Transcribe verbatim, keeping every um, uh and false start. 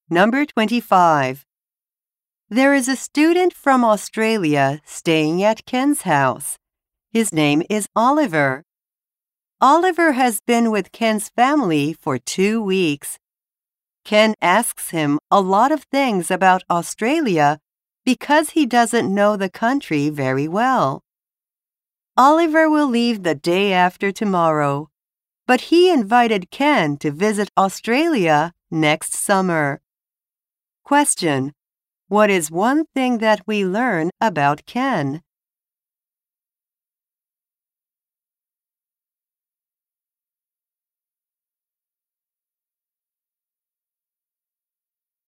Number twenty-five. There is a student from Australia staying at Ken's house. His name is Oliver. Oliver has been with Ken's family for two weeks. Ken asks him a lot of things about Australia because he doesn't know the country very well. Oliver will leave the day after tomorrow, but he invited Ken to visit Australia next summer. Question: what is one thing that we learn about Ken?